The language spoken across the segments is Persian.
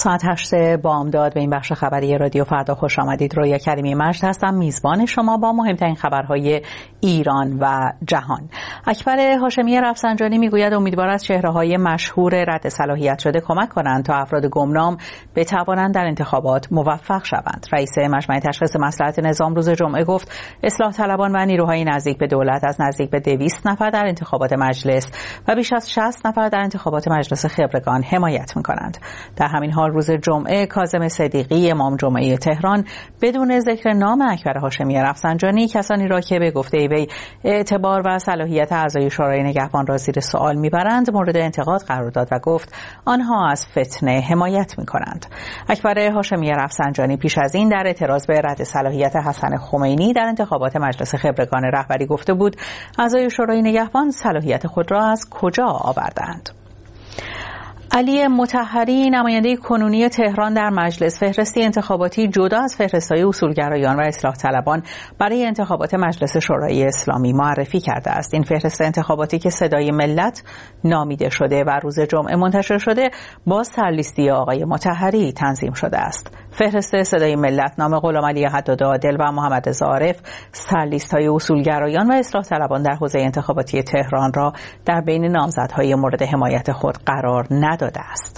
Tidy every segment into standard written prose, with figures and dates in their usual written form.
ساعت 8 بامداد به این بخش خبری رادیو فردا خوش آمدید. رویا کریمی مجد هستم، میزبان شما با مهمترین خبرهای ایران و جهان. اکبر هاشمی رفسنجانی میگوید امیدوار است چهره‌های مشهور رد صلاحیت شده کمک کنند تا افراد گمنام بتوانند در انتخابات موفق شوند. رئیس مجمع تشخیص مصلحت نظام روز جمعه گفت اصلاح طلبان و نیروهای نزدیک به دولت از نزدیک به 200 نفر در انتخابات مجلس و بیش از 60 نفر در انتخابات مجلس خبرگان حمایت می‌کنند. در همین حال روز جمعه کاظم صدیقی امام جمعه تهران بدون ذکر نام اکبر هاشمی رفسنجانی کسانی را که به گفته وی اعتبار و صلاحیت اعضای شورای نگهبان را زیر سوال میبرند مورد انتقاد قرار داد و گفت آنها از فتنه حمایت میکنند. اکبر هاشمی رفسنجانی پیش از این در اعتراض به رد صلاحیت حسن خمینی در انتخابات مجلس خبرگان رهبری گفته بود اعضای شورای نگهبان صلاحیت خود را از کجا آوردند. علی مطهری نماینده کنونی تهران در مجلس فهرستی انتخاباتی جدا از فهرست‌های اصولگرایان و اصلاح طلبان برای انتخابات مجلس شورای اسلامی معرفی کرده است. این فهرست انتخاباتی که صدای ملت نامیده شده و روز جمعه منتشر شده با سرلیستی آقای مطهری تنظیم شده است. فهرست صدای ملت نام غلامعلی حداد عادل و محمد رضا عارف سرلیست‌های اصولگرایان و اصلاح طلبان در حوزه انتخاباتی تهران را در بین نامزدهای مورد حمایت خود قرار نداده است.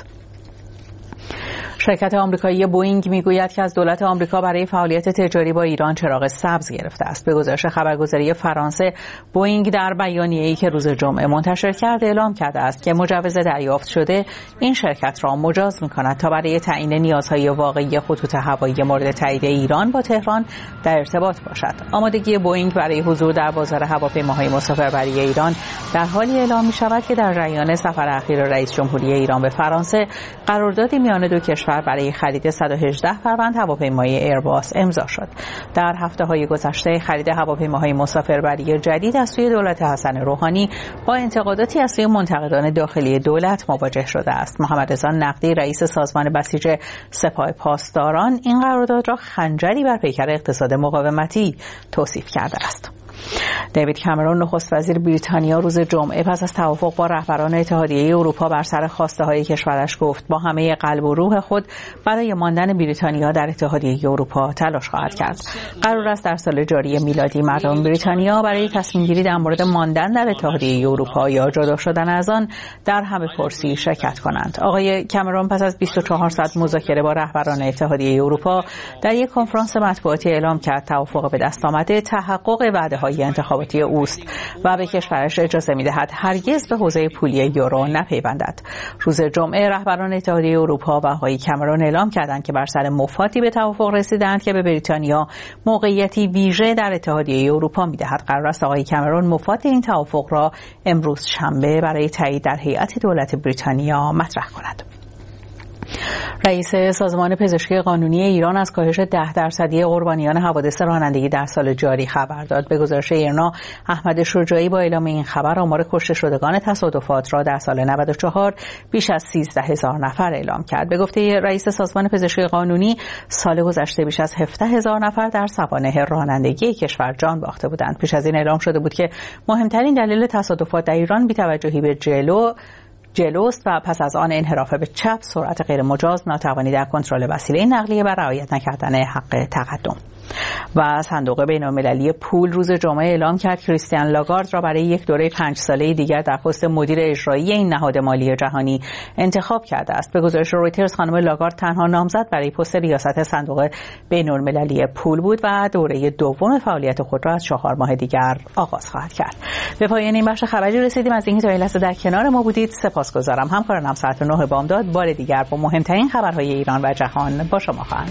شرکت آمریکایی بوئینگ میگوید که از دولت آمریکا برای فعالیت تجاری با ایران چراغ سبز گرفته است. به گزارش خبرگزاری فرانسه، بوئینگ در بیانیه‌ای که روز جمعه منتشر کرد اعلام کرده است که مجوز دریافت شده این شرکت را مجاز می‌کند تا برای تعیین نیازهای واقعی خطوط هوایی مورد تایید ایران با تهران در ارتباط باشد. آمادگی بوئینگ برای حضور در بازار هواپیماهای مسافربری ایران در حالی اعلام می‌شود که در جریان سفر اخیر رئیس جمهوری ایران به فرانسه قراردادی میان دو کشور برای خرید 118 فروند هواپیمای ایرباس امضا شد. در هفته‌های گذشته خرید هواپیماهای مسافربری جدید از سوی دولت حسن روحانی با انتقاداتی از سوی منتقدان داخلی دولت مواجه شده است. محمد رضا نقدی رئیس سازمان بسیج سپاه پاسداران این قرارداد را خنجری بر پیکر اقتصاد مقاومتی توصیف کرده است. دیوید کامرون نخست وزیر بریتانیا روز جمعه پس از توافق با رهبران اتحادیه اروپا بر سر خواسته‌های کشورش گفت با همه قلب و روح خود برای ماندن بریتانیا در اتحادیه اروپا تلاش خواهد کرد. قرار است در سال جاری میلادی مردم بریتانیا برای تصمیم‌گیری در مورد ماندن در اتحادیه اروپا یا جدا شدن از آن در همه پرسی شرکت کنند. آقای کامرون پس از 24 ساعت مذاکره با رهبران اتحادیه اروپا در یک کنفرانس مطبوعاتی اعلام کرد توافق به دست آمده تحقق وعده‌های انتخاباتی اوست و به کشورش اجازه می‌دهد هرگز به حوزه پولی یورو نپیوندد. روز جمعه رهبران اتحادیه اروپا و آقای کامرون اعلام کردند که بر سر مفادی به توافق رسیدند که به بریتانیا موقعیتی ویژه در اتحادیه اروپا می‌دهد. قرار است آقای کامرون مفاد این توافق را امروز شنبه برای تایید در هیئت دولت بریتانیا مطرح کند. رئیس سازمان پزشکی قانونی ایران از کاهش 10% قربانیان حوادث رانندگی در سال جاری خبر داد. به گزارش ایرنا، احمد شجاعی با اعلام این خبر آمار کشته شدگان تصادفات را در سال 94 بیش از 13,000 نفر اعلام کرد. به گفته رئیس سازمان پزشکی قانونی، سال گذشته بیش از 17,000 نفر در سوانح رانندگی کشور جان باخته بودند. پیش از این اعلام شده بود که مهمترین دلیل تصادفات در ایران بی‌توجهی به جلوست و پس از آن انحراف به چپ، سرعت غیر مجاز، ناتوانی در کنترل وسیله نقلیه و رعایت نکردن حق تقدم. و صندوق بین‌المللی پول روز جمعه اعلام کرد کریستیان لاگارد را برای یک دوره 5 ساله دیگر در پست مدیر اجرایی این نهاد مالی جهانی انتخاب کرده است. به گزارش رویترز خانم لاگارد تنها نامزد برای پست ریاست صندوق بین‌المللی پول بود و دوره دوم فعالیت خود را از 4 ماه دیگر آغاز خواهد کرد. به پایان این بخش خبری رسیدیم. از اینکه تا این لحظه در کنار ما بودید سپاسگزارم. همکارانم ساعت 9 بامداد بار دیگر با مهمترین خبرهای ایران و جهان با شما خواهند.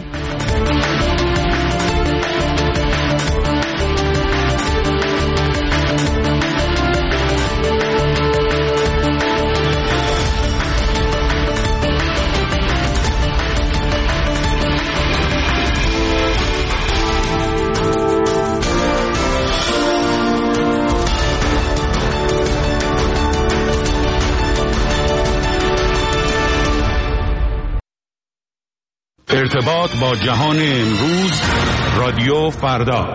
ارتباط با جهان امروز، رادیو فردا.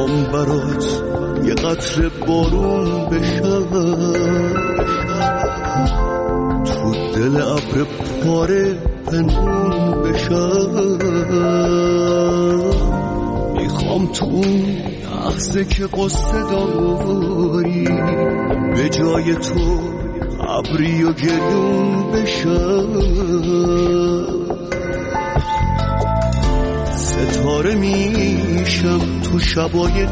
میخوام برات یه قطره بارون بشم، تو دل ابر پاره پنهون بشم. میخوام تو اون لحظه که قصه داری به جای تو ابری و گریون بشم. ستاره میشم تو شبای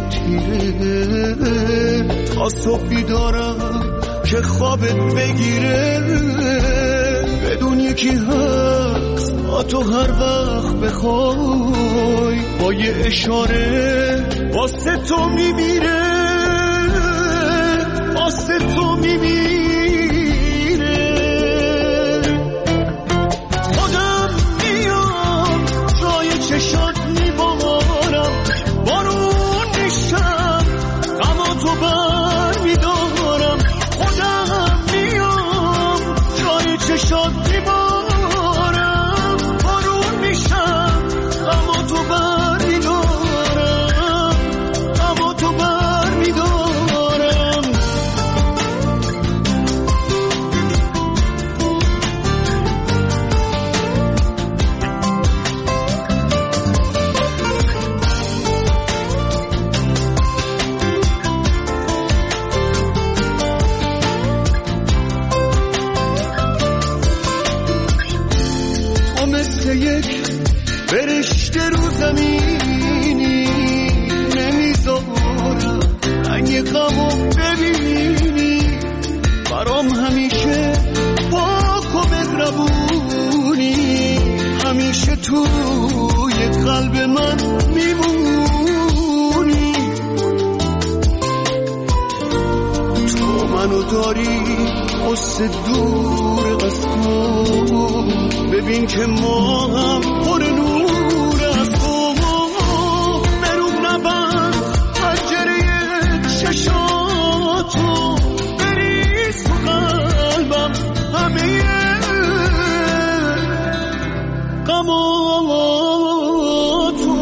تیره تا صبح بیدارم که خوابت بگیره. بدون یکی هست تو هر وقت بخوای با یه اشاره واسه تو میمیره، واسه تو میمیره. خودم میام جای چشات میبارم، بارون میشم غم تو بر میدارم. خودم میام جای چشات میبارم، بارون میشم غم تو بر میدارم، غم تو بر میدارم. تو مثل یک فرشته رو زمینی، نمیذارم رنگ غمو ببینی. برام همیشه پاک و مهربونی، همیشه توی قلب من میمونی. تو منو داری قصه دور از تو، ببین که ما هم پر نور از تو. برو نبند پنجره چشاتو، بریز تو قلبم همه غماتو.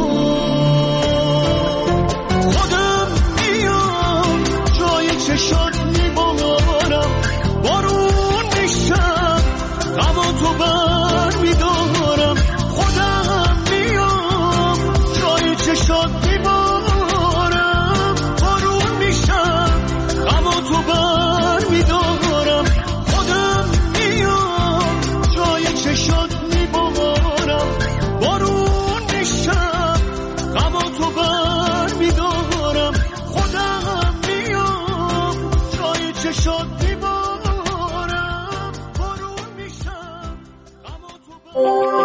خودم میام جای چشات میبارم، بارون میشم غماتو بر میدارم. خودم میام جای چشات میبارم، بارون میشم غماتو بر میدارم. خودم میام جای چشات میبارم، بارون میشم غماتو بر میدارم. خودم میام جای چشات میبارم، بارون میشم غماتو بر.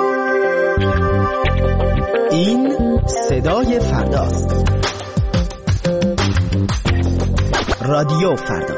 این صدای فرداست. رادیو فردا.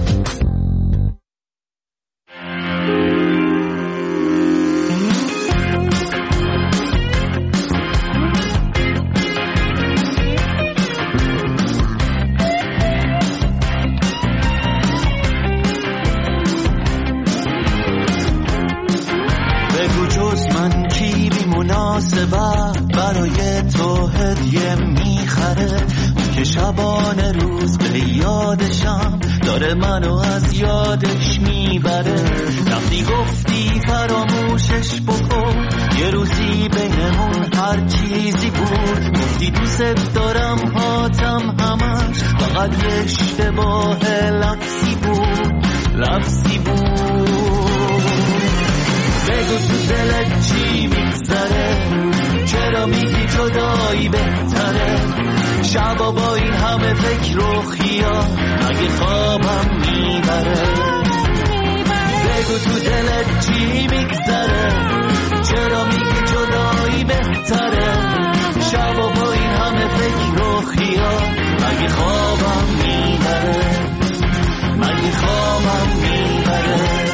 بگو جز من کی بی مناسبت برای تو هدیه میخره، که شبانه روز به یادشم داره منو از یادش میبره. وقتی گفتی فراموشش بکن، یه روزی بینمون هر چیزی بود. گفتی دوست دارم هاتم همش فقط یه اشتباه لفظی بود، لفظی بود. بگو تو دلت چی میگذره، چرا میگی جدایی بهتره؟ شبا با این همه فکر و خیال مگه خوابم میبره؟ بگو تو دلت چی میگذره، چرا میگی جدایی بهتره؟ شبا با این همه فکر و خیال مگه خوابم میبره؟ مگه خوابم میبره؟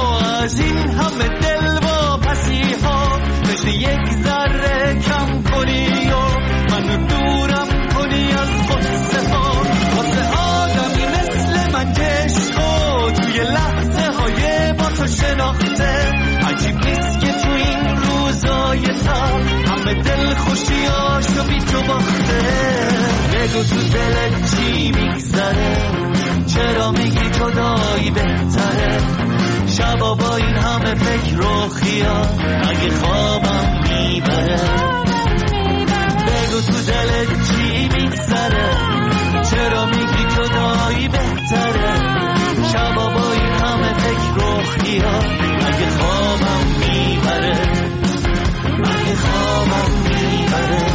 یک ذره کم کنی همه دل خوشیاشو بی تو باخته. بگو تو دلت چی میگذره، چرا میگی جدایی بهتره؟ شبا با این همه فکر و خیال اگه خوابم میبره. بگو تو دلت چی میگذره، چرا میگی جدایی بهتره؟ شبا با این همه فکر و خیال اگه خوابم میبره، اگه خوابم میبره.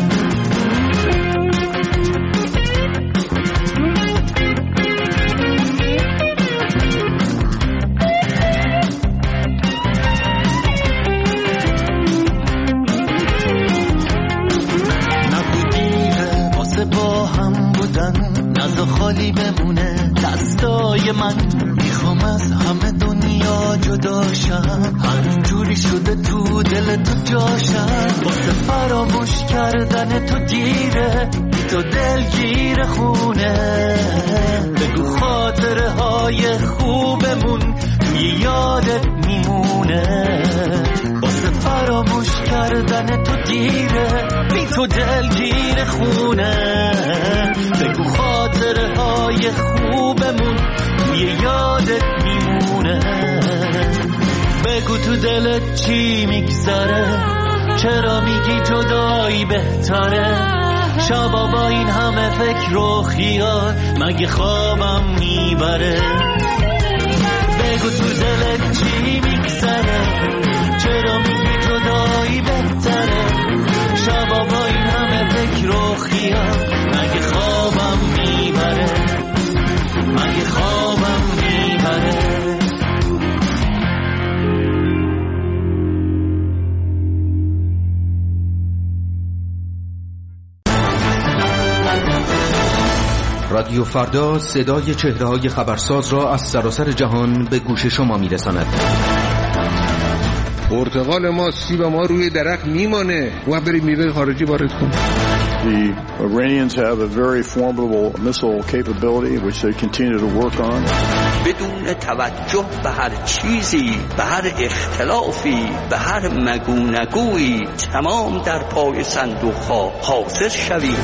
با هم بودن نزا خالی بمونه دستای من. میخوام از همه دنیا جداشم، هر جوری شده تو دل تو جاشم. واسه فراموش کردن تو گیره، تو دل گیر خونه. بگو خاطره های خوبمون توی یادت میمونه. واسه فراموش کردن تو گیره، بی تو دل گیر خونه. بگو خاطره های خوبمون توی یادت میمونه. بگو تو دلت چی میگذره، چرا میگی جدایی بهتره؟ شبا با این همه فکر و خیال مگه خوابم میبره؟ بگو تو دلت چی میگذره، چرا میگی جدایی بهتره؟ شبا با این همه فکر و خیال مگه خوابم میبره، مگه خوابم میبره؟ رادیو فردا صدای چهره‌های خبرساز را از سراسر جهان به گوش شما میرساند. پرتقال ما، سیب ما روی درخت میمانه و بریم میوه خارجی وارد کنیم. The Iranians have a very formidable missile capability which they continue to work on. بدون توجه به هر چیزی، به هر اختلافی، به هر مگونگویی تمام در پای صندوق ها حاضر شویم.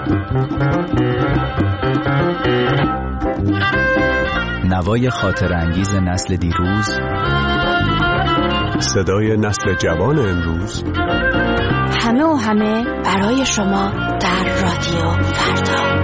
نوای خاطر انگیز نسل دیروز، صدای نسل جوان امروز، همه و همه برای شما در رادیو فردا.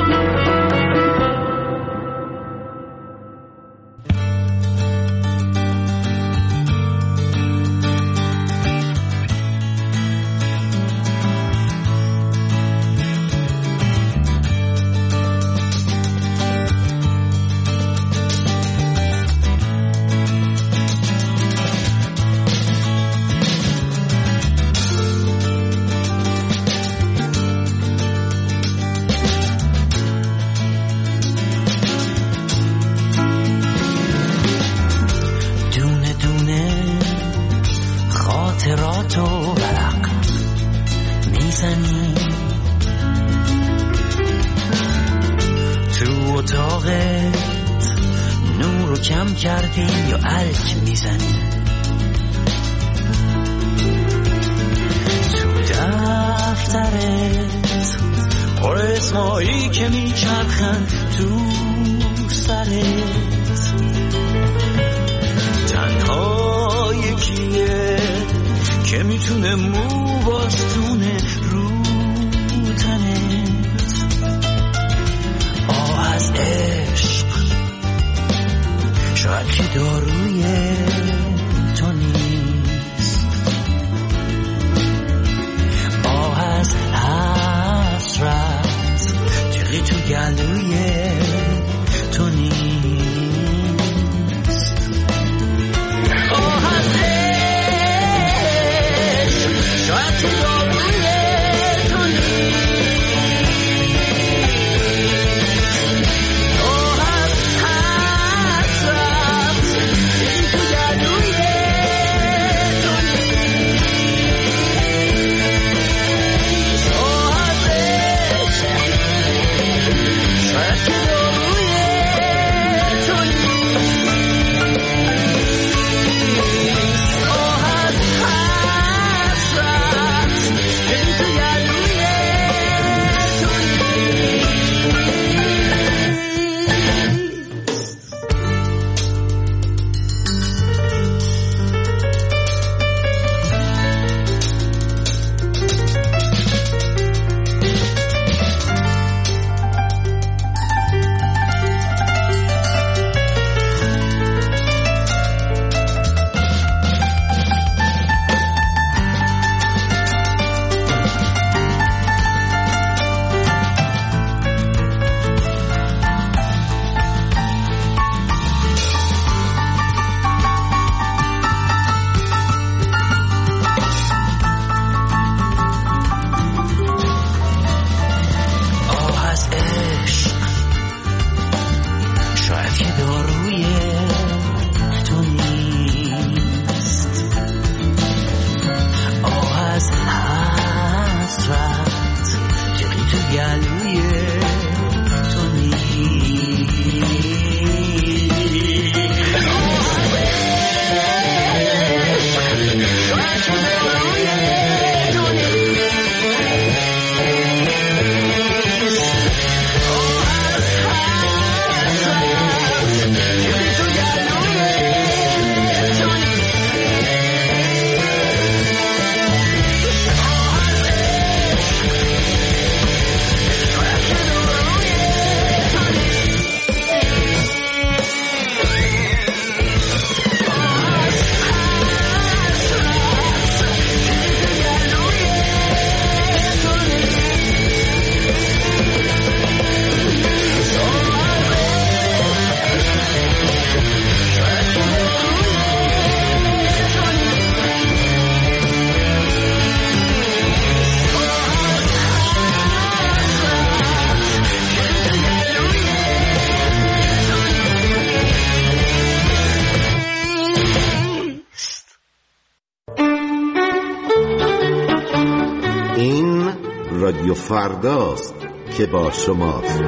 رادیو فرداست که با شماست.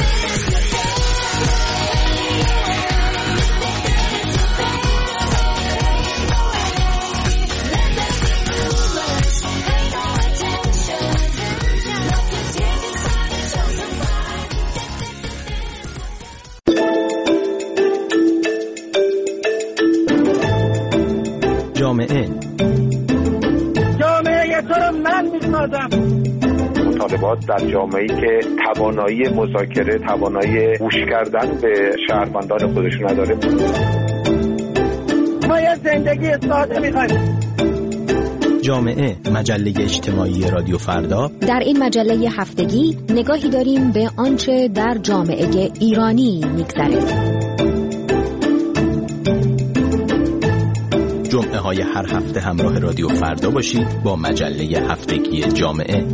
جامعه تو رو من میسازم. مطالبات در جامعه‌ای که توانایی مذاکره، توانایی گوش کردن به شهروندان خودش نداره. ما یه زندگی ساده می‌خوایم. جامعه، مجله اجتماعی رادیو فردا. در این مجله هفتگی نگاهی داریم به آنچه در جامعه ایرانی می‌گذره. جمعه های هر هفته همراه رادیو فردا باشید با مجله هفتگی جامعه.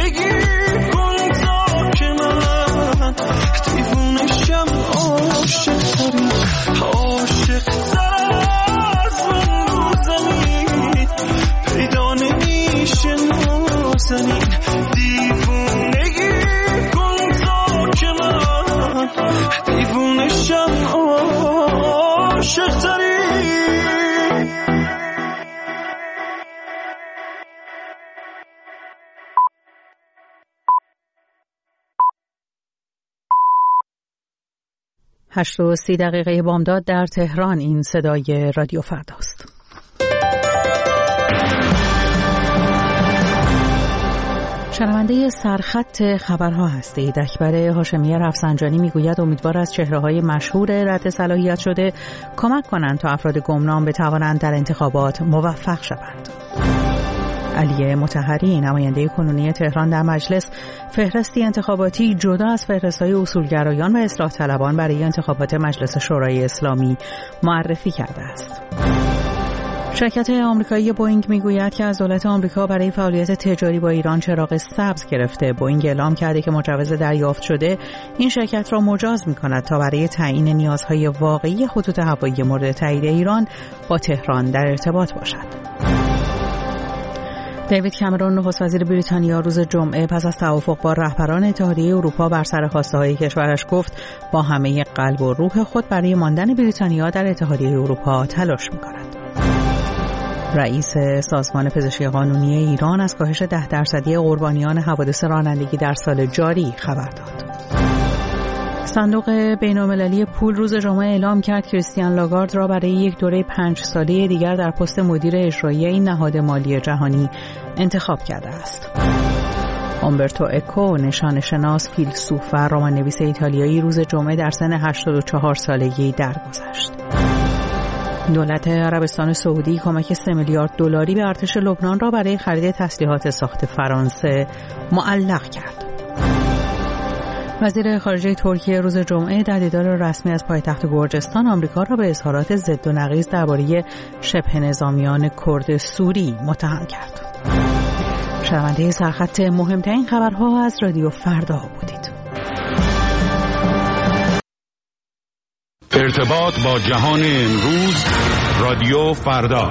دیوونگی کن تا که من دیوونشم عاشق دیوونشم عاشق تری. هشت و 30 دقیقه بامداد در تهران. این صدای رادیو فرداست. شنونده سرخط خبرها هستید. اکبر هاشمی رفسنجانی میگوید امیدوار از چهره‌های مشهور رد صلاحیت شده کمک کنند تا افراد گمنام بتوانند در انتخابات موفق شوند. علی مطهری نماینده کنونی تهران در مجلس فهرستی انتخاباتی جدا از فهرست‌های اصولگرایان و اصلاح طلبان برای انتخابات مجلس شورای اسلامی معرفی کرده است. شرکت آمریکایی بوئینگ میگوید که از دولت آمریکا برای فعالیت تجاری با ایران چراغ سبز گرفته. بوئینگ اعلام کرده که مجوز دریافت شده این شرکت را مجاز می‌کند تا برای تعیین نیازهای واقعی خطوط هوایی مورد تایید ایران با تهران در ارتباط باشد. دیوید کامرون نخست وزیر بریتانیا روز جمعه پس از توافق با رهبران اتحادیه اروپا بر سر خواسته‌های کشورش گفت با همه قلب و روح خود برای ماندن بریتانیا در اتحادیه اروپا تلاش می‌کند. رئیس سازمان پزشکی قانونی ایران از کاهش 10% قربانیان حوادث رانندگی در سال جاری خبر داد. صندوق بین‌المللی پول روز جمعه اعلام کرد کریستیان لاگارد را برای یک دوره 5 ساله دیگر در پست مدیر اجرایی این نهاد مالی جهانی انتخاب کرده است. اومبرتو اکو نشانشناس، فیلسوف و رمان‌نویس ایتالیایی روز جمعه در سن 84 سالگی درگذشت. دولت عربستان سعودی کمک 3 میلیارد دلاری به ارتش لبنان را برای خرید تسلیحات ساخت فرانسه معلق کرد. وزیر خارجه ترکیه روز جمعه در دیدار رسمی از پایتخت گرجستان آمریکا را به اظهارات ضد و نقیض درباره شبه نظامیان کرد سوری متهم کرد. شنونده سرخط مهمترین خبرها از رادیو فردا بودید. ارتباط با جهان امروز، رادیو فردا.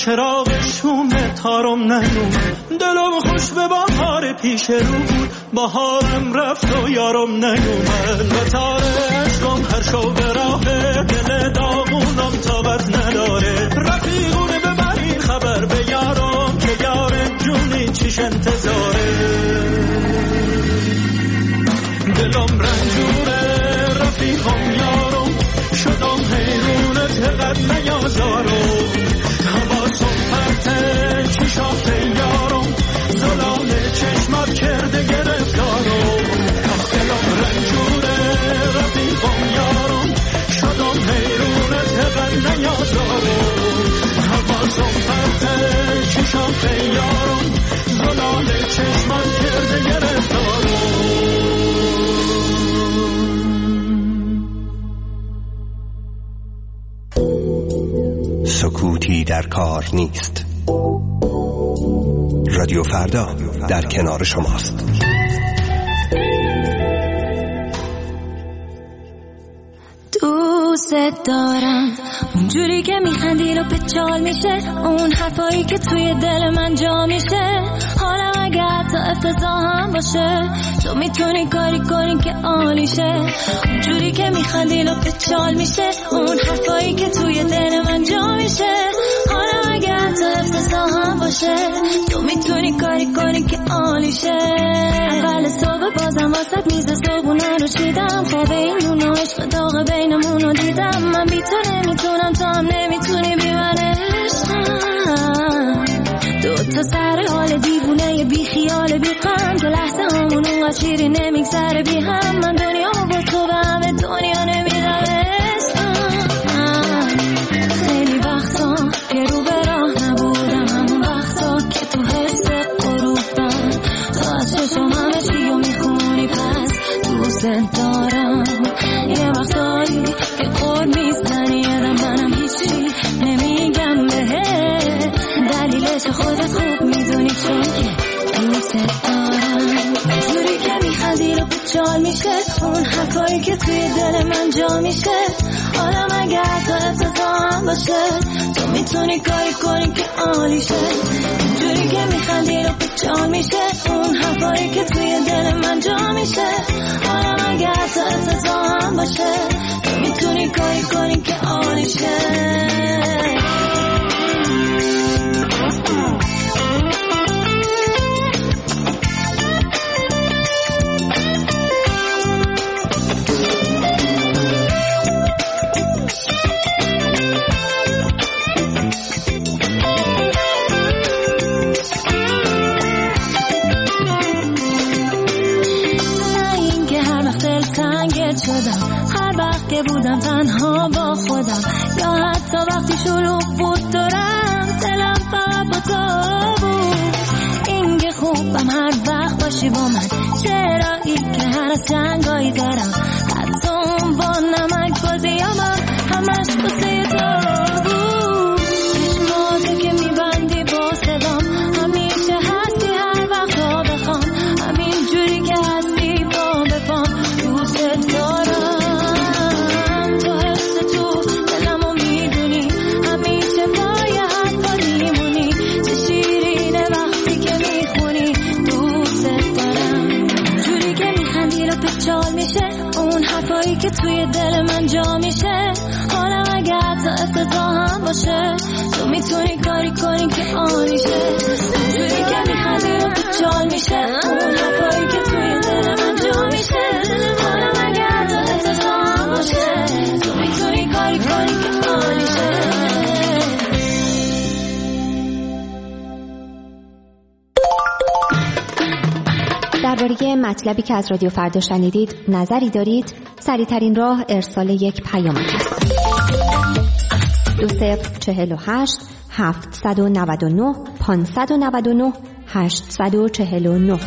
چراغشون تارم نیوم دلم خوش به بهار پیش رو بود بهارم رفت و یارم نیومد و تاره عشقم هر شو به راه دل داغونم طاقت نداره رفیقونه ببرین خبر به یارم که یار جونی چیش انتظاره دلم رنجوره رفیقم یارم شدم حیرونت قد نیازارم حواسم پرته چشات یارم زلال چشمت کرده گرفتارم دلم رنجوره رفیقم یارم شدم حیرونت قد نیازارم حواسم پرته چشات یارم زلال چشمت کرده گرفتارم سکوتی در کار نیست. رادیو فردا در کنار شماست. دوست دارم اونجوری که میخندی رو به چال میشه اون حرفایی که توی دل من جا میشه حالا اگر تا افتضاح هم باشه تو میتونی کاری کنی که عالیشه اونجوری که میخندی رو به چال میشه اون حرفایی که توی دل من جا میشه حالا اگر تا افتضاح هم باشه تو میتونی کاری کنی که عالیشه اول صبح بازم واسط میز صبحونه رو چیدم خواب این نون و عشق داغ بینمون رو دیدم من بی تو نمیتونم تو هم نمیتونی بی من عشقم دو تا سر حال دیوونه بی خیال بی غم تو لحظه همون اونقدر شیری نمیگذره بی هم من دنیا با تو به همه دنیا نمیدم عشقم خیلی وقتا که رو به راه نبودم همون وقتا که تو حس قروبم تو از چشم همه چی رو میخونی پس دوست دارم یه وقتایی که قول میزنی یادم منم هیچی نمیگم بهت دلیلش خودت خوب میدونی چون که دوست دارم جوری که میخندی رو بچال میشه اون حرفایی که توی دل من جا میشه حالا مگر تا افتضاح هم باشه تو میتونی کاری کنی که عالیشه جوری که میخندی رو بچال میشه اون حرفایی که توی دل من جا میشه حالا مگر تا افتضاح هم باشه تو میتونی کاری کنی که عالیشه هر وقت که بودم تنها با خودم یا حتی وقتی شلوغ بود دورم دلم فقط با تو بود این که خوبم هر وقت باشی با من چرایی که هر از جنگایی دارم حتی اون با نمک بازیامم همش بسه تو بود چشماتو که میبندی با صدام همیشه هستی هر وقت ها بخوام همین جوری که هستی با بفام دوست دارم تو حس تو دلمو میدونی همیشه باید با میمونی چه شیرینه وقتی که میخونی دوست دارم جوری که میخندی رو بچال میشه اون حرفایی که توی دل من جا میشه حالا اگر تا افتضاح هم باشه تو میتونی کاری کنی که عالیشه جوری که میخندی رو بچال میشه اون حرفایی که توی دل من جا میشه حالا اگر تا افتضاح هم باشه تو میتونی کاری کنی که عالیشه درباره مطلبی که از رادیو فردا شنیدید نظری دارید؟ سریع‌ترین راه ارسال یک پیامک است. 2048 799 599 849.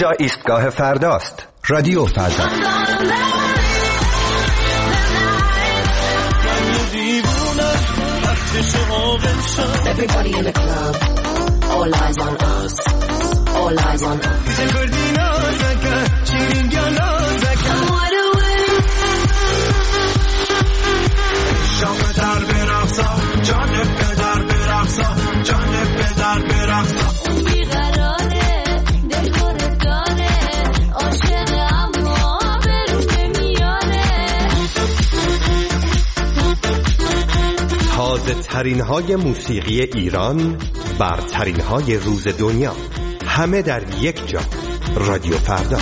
اینجا ایستگاه فرداست. رادیو فردا. Everybody in the club, all eyes on us, all eyes on us. تازه ترین های موسیقی ایران، برترین های روز دنیا، همه در یک جا. رادیو فردا.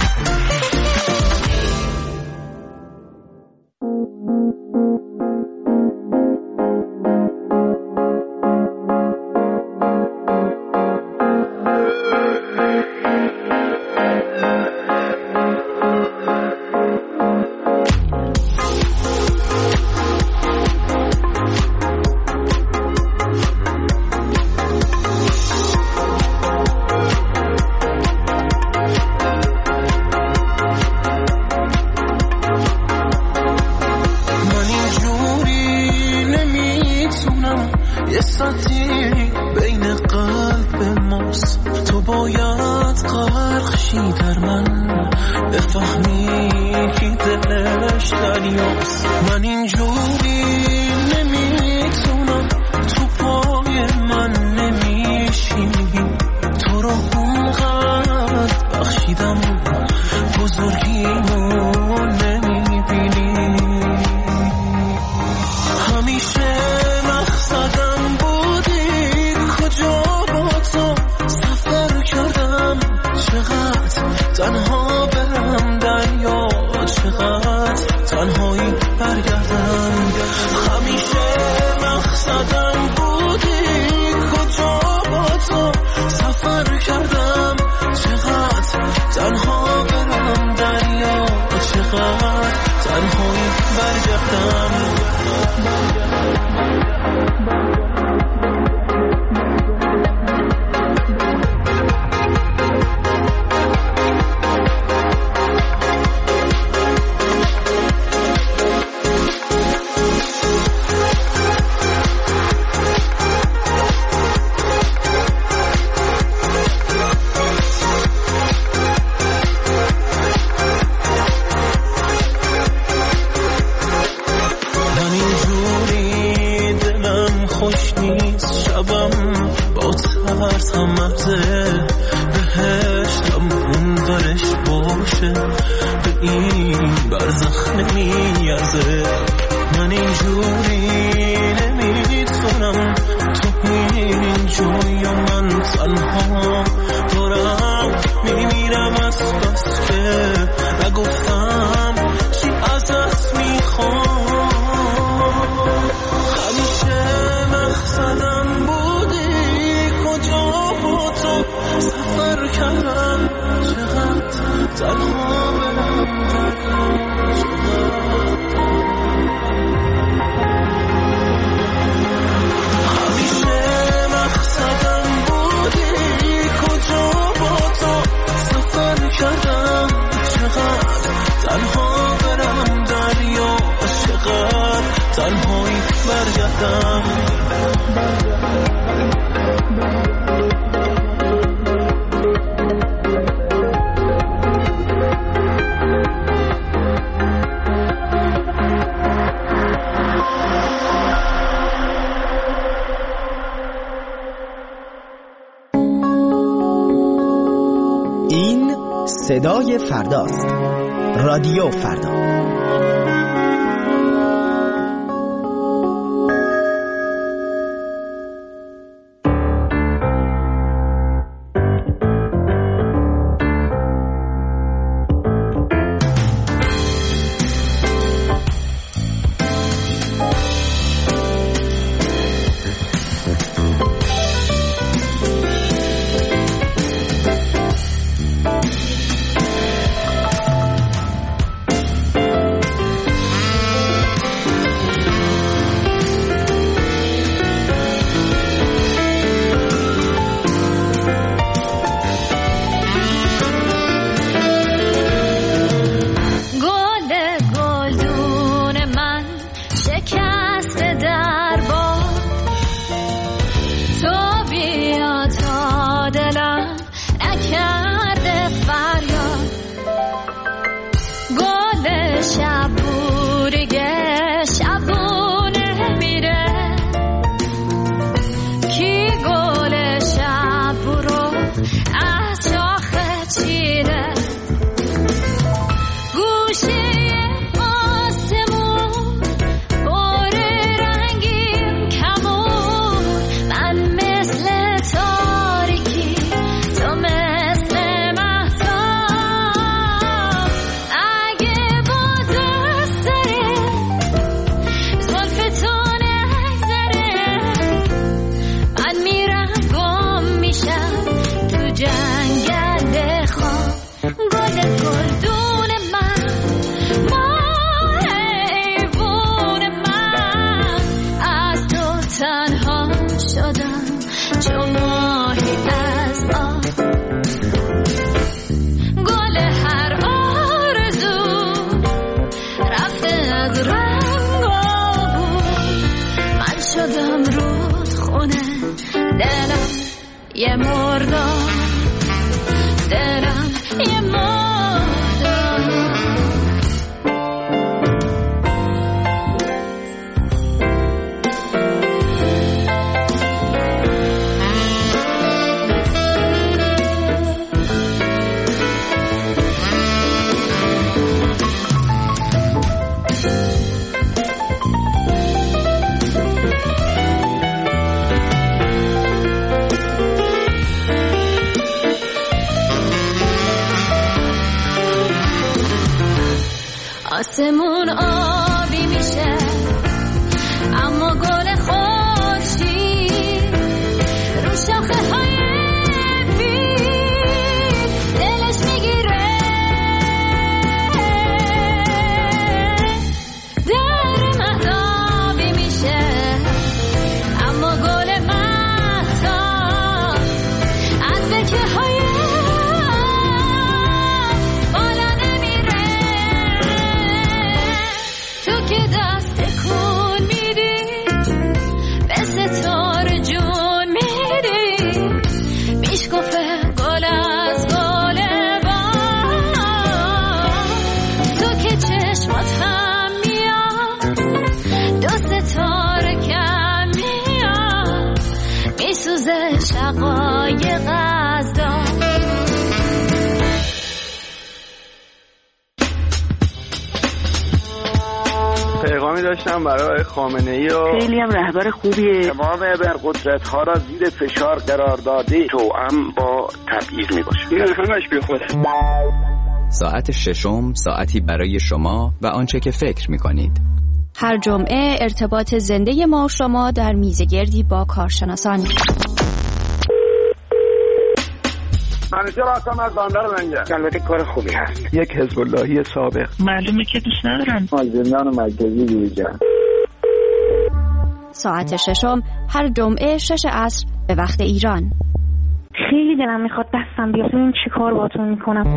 این صدای فرداست. رادیو فردا. شدم رودخونه، دلم یه مردار، دلم یه مردار. آسمون آبی میشه اما گل خورشید رو شاخه های پیر دلش میگیره. در من آبی میشه اما گل مهتاب از بکه های پیغامی داشتم برای خامنه‌ای و خیلی هم رهبر خوبیه. تمام ابرقدرت‌ها را زیر فشار قرار داده توأم با تبعیض میباشه. این همش بیخوده. ساعت ششم، ساعتی برای شما و آنچه که فکر می‌کنید. هر جمعه ارتباط زنده ما و شما در میزگردی با کارشناسان. منیجر هستم از بندر لنگر. البته کار خوبی هست. یک حزب اللهی سابق. معلومه که دوست ندارم. زندان مرکزی بیرجان. ساعت ششم هر جمعه 6 عصر به وقت ایران. خیلی دلم میخواد دستم بیاد. این چی کار باتون میکنم؟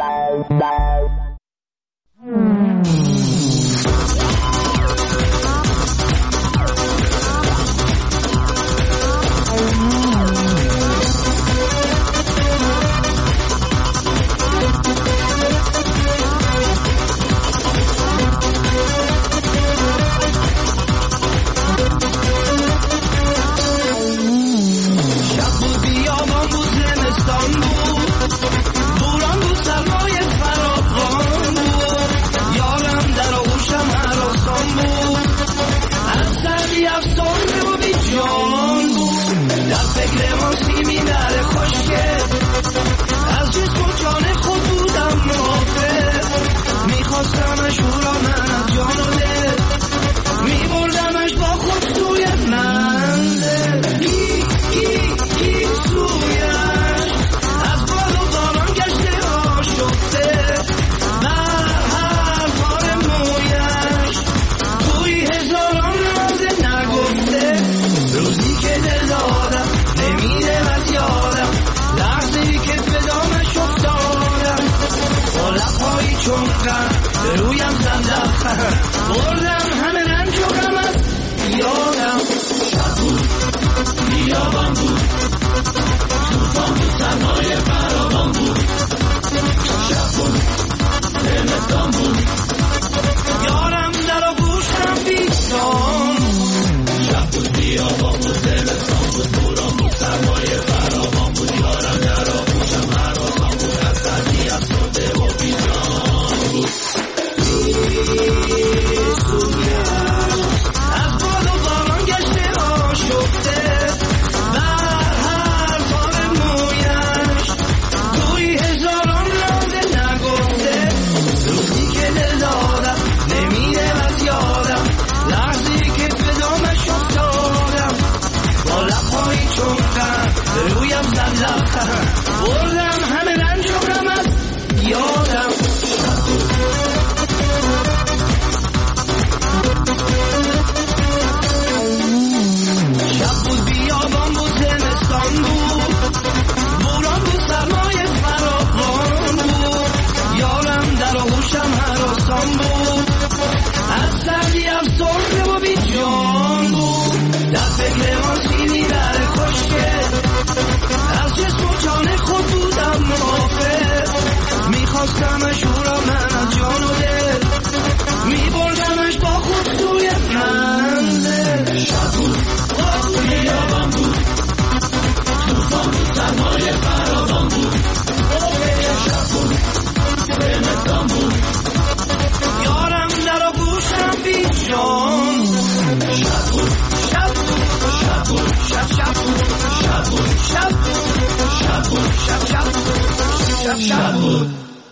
فکر ماشینی در کشکه از جسم و جان خود بودم موافق میخواستمش او را من از جان و دل میبردمش با خود توی منزل شب بود توی یابان بود توفان بود سرمایه فراوان بود شب بود زمستان بود یارم در آغوشم بی جان شب بود شب بود شب بود شب بود شب بود شب بود شب بود شب بود.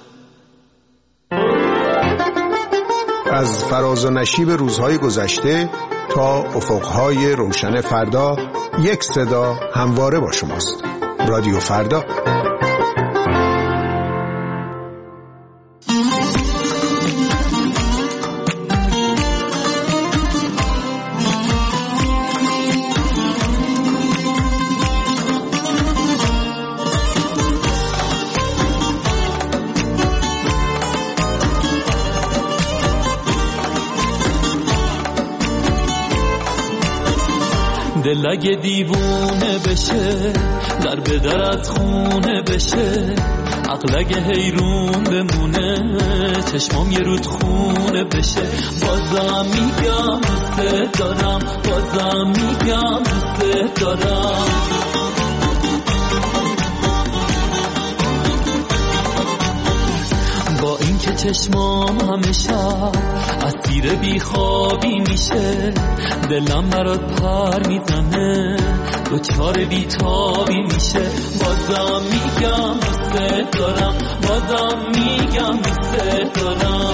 از فراز و نشیب روزهای گذشته تا افقهای روشن فردا، یک صدا همواره با شماست. رادیو فردا. دل اگه دیوونه بشه در به در از خونه بشه عقل اگه حیرون بمونه چشمام یه رود خونه بشه بازم میگم دوست دارم بازم میگم دوست دارم با اینکه چشمام همیشه اسیر بیخوابی میشه دلم برات پر میزنه دوچار بیتابی میشه بازم میگم دوست دارم بازم میگم دوست دارم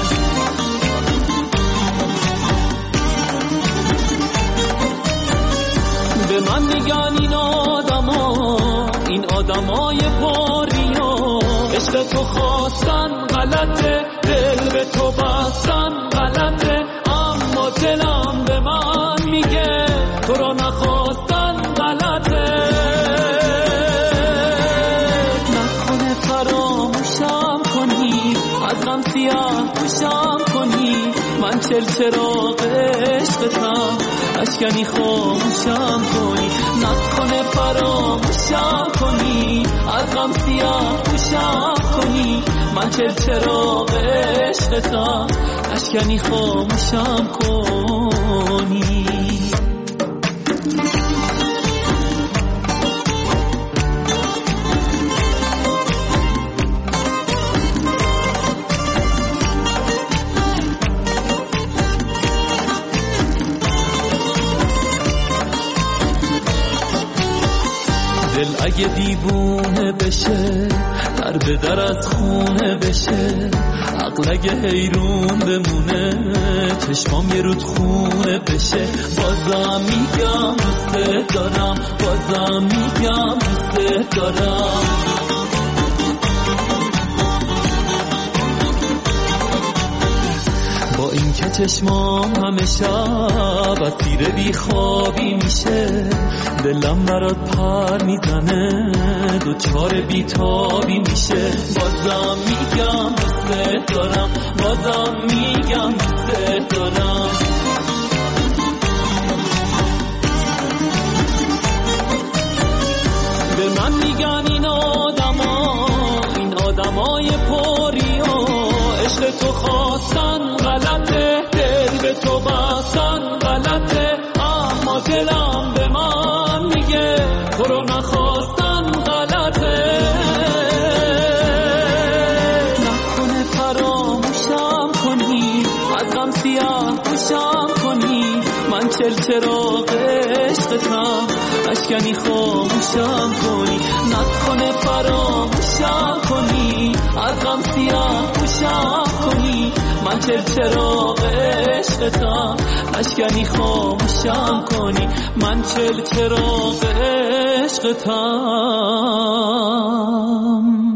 به من میگن این آدمای پاریا عشق تو خواستن غلطه دل به تو بستن غلطه اما دلم به من میگه تو رو نخواستن غلطه نکنه فراموشم کنی از غم سیاه پوشم کنی من چراغ عشقتم اشکنی خاموشم کنی نکنه فراموشم کنی از غم سیاه پوشم کنی من چراغ عشقتم اشکنی خاموشم کنی دل اگه دیوونه بشه در به در از خونه بشه عقل اگه حیرون بمونه چشمام یه رود خونه بشه بازم میگم دوست دارم بازم میگم دوست دارم با این که چشمام همه شب اسیر بیخوابی میشه دلم برات پر میزنه دوچار بیتابی میشه بازم میگم دوست دارم بازم میگم دوست دارم به من میگن این آدمای پریا عشق تو خواستن غلطه دل به تو بستن غلطه اما دلم به من میگه تو رو نخواستن غلطه نکنه فراموشم کنی از غم سیاه پوشم کنی من چراغ عشقتم اشکنی خاموشم کنی نکنه فراموشم کنی از غم سیاه پوشم کنی من چراغ عشقتم اشکنی خاموشم کنی من چراغ عشقتم